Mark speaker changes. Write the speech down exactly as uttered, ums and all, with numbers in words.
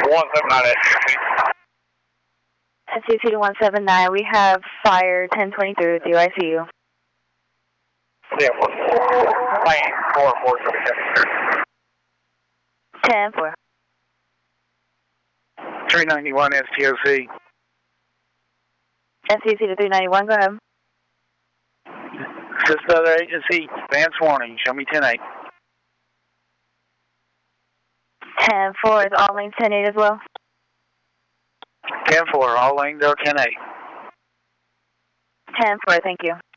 Speaker 1: one seven nine S C C.
Speaker 2: S C C to one seven nine, we have fire ten twenty-three with you, I see you.
Speaker 1: Yeah, plane four four
Speaker 2: ten four.
Speaker 1: three ninety-one S T O C.
Speaker 2: S C C to three ninety-one, go ahead.
Speaker 1: This other agency, advance warning, show me ten eight.
Speaker 2: ten four, is all lanes ten eight as well?
Speaker 1: ten four, all lanes are ten eight.
Speaker 2: ten four, thank you.